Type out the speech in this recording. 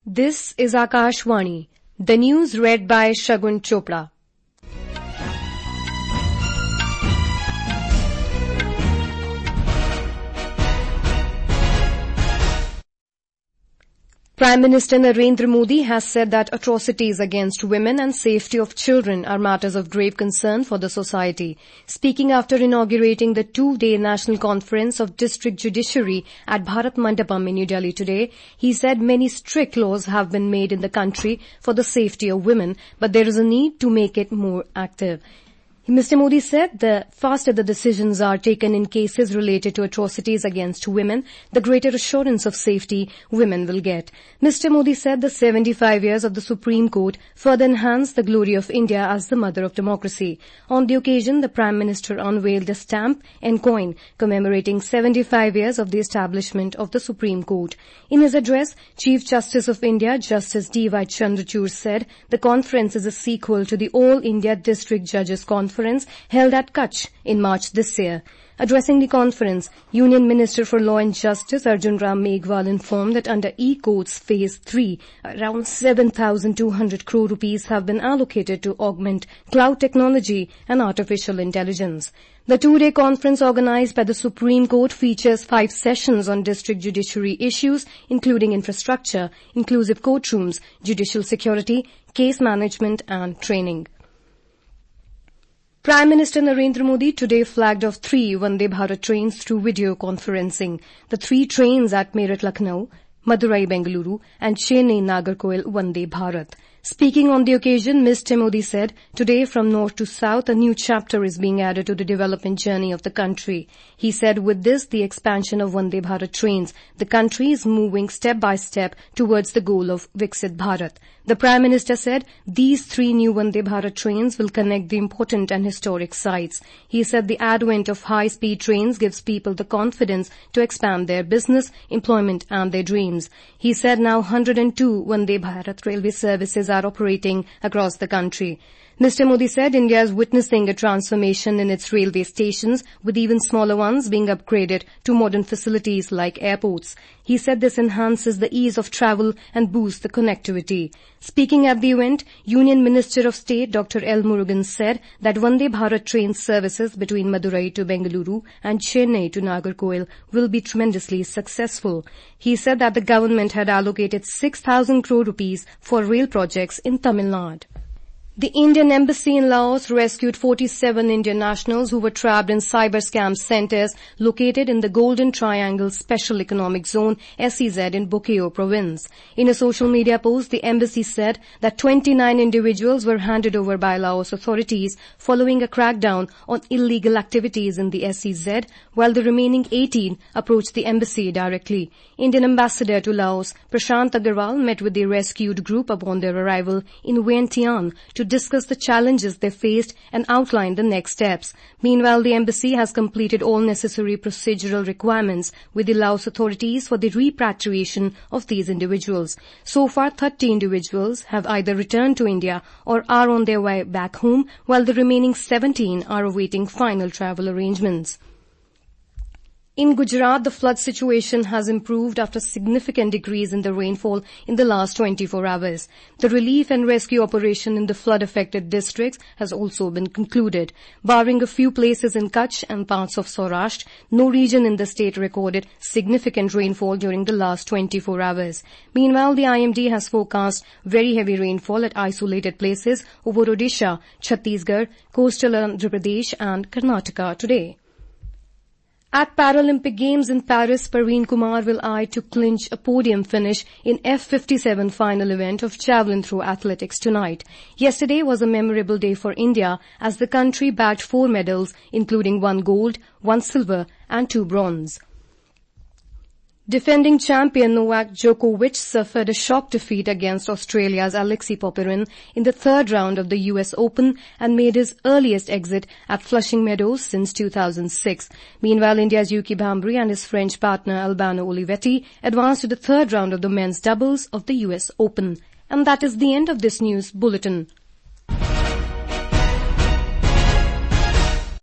This is Akashvani, the news read by Shagun Chopra. Prime Minister Narendra Modi has said that atrocities against women and safety of children are matters of grave concern for the society. Speaking after inaugurating the two-day National Conference of District Judiciary at Bharat Mandapam in New Delhi today, he said many strict laws have been made in the country for the safety of women, but there is a need to make it more active. Mr. Modi said the faster the decisions are taken in cases related to atrocities against women, the greater assurance of safety women will get. Mr. Modi said the 75 years of the Supreme Court further enhance the glory of India as the mother of democracy. On the occasion, the Prime Minister unveiled a stamp and coin commemorating 75 years of the establishment of the Supreme Court. In his address, Chief Justice of India, Justice D.Y. Chandrachud said the conference is a sequel to the All India District Judges Conference held at Kutch in March this year. Addressing the conference, Union Minister for Law and Justice Arjun Ram Meghwal informed that under E-Courts Phase 3, around 7,200 crore rupees have been allocated to augment cloud technology and artificial intelligence. The two-day conference organized by the Supreme Court features 5 sessions on district judiciary issues, including infrastructure, inclusive courtrooms, judicial security, case management and training. Prime Minister Narendra Modi today flagged off 3 Vande Bharat trains through video conferencing. The 3 trains at Meerut Lucknow, Madurai Bengaluru and Chennai Nagarkoil Vande Bharat. Speaking on the occasion, Mr. Modi said, today from north to south, a new chapter is being added to the development journey of the country. He said with this, the expansion of Vande Bharat trains, the country is moving step by step towards the goal of Viksit Bharat. The Prime Minister said these 3 new Vande Bharat trains will connect the important and historic sites. He said the advent of high-speed trains gives people the confidence to expand their business, employment and their dreams. He said now 102 Vande Bharat railway services are operating across the country. Mr. Modi said India is witnessing a transformation in its railway stations, with even smaller ones being upgraded to modern facilities like airports. He said this enhances the ease of travel and boosts the connectivity. Speaking at the event, Union Minister of State Dr. L. Murugan said that Vande Bharat train services between Madurai to Bengaluru and Chennai to Nagarkoil will be tremendously successful. He said that the government had allocated 6,000 crore rupees for rail projects in Tamil Nadu. The Indian Embassy in Laos rescued 47 Indian nationals who were trapped in cyber scam centers located in the Golden Triangle Special Economic Zone SEZ in Bokeo province. In a social media post, the embassy said that 29 individuals were handed over by Laos authorities following a crackdown on illegal activities in the SEZ, while the remaining 18 approached the embassy directly. Indian ambassador to Laos, Prashant Agarwal, met with the rescued group upon their arrival in Vientiane to discuss the challenges they faced and outline the next steps. Meanwhile, the embassy has completed all necessary procedural requirements with the Laos authorities for the repatriation of these individuals. So far, 30 individuals have either returned to India or are on their way back home, while the remaining 17 are awaiting final travel arrangements. In Gujarat, the flood situation has improved after significant decrease in the rainfall in the last 24 hours. The relief and rescue operation in the flood-affected districts has also been concluded. Barring a few places in Kutch and parts of Saurashtra, no region in the state recorded significant rainfall during the last 24 hours. Meanwhile, the IMD has forecast very heavy rainfall at isolated places over Odisha, Chhattisgarh, coastal Andhra Pradesh and Karnataka today. At Paralympic Games in Paris, Parveen Kumar will eye to clinch a podium finish in F57 final event of javelin throw athletics tonight. Yesterday was a memorable day for India as the country bagged 4 medals, including 1 gold, 1 silver and 2 bronze. Defending champion Novak Djokovic suffered a shock defeat against Australia's Alexei Popyrin in the 3rd round of the US Open and made his earliest exit at Flushing Meadows since 2006. Meanwhile, India's Yuki Bhambri and his French partner Albano Olivetti advanced to the 3rd round of the men's doubles of the US Open. And that is the end of this news bulletin.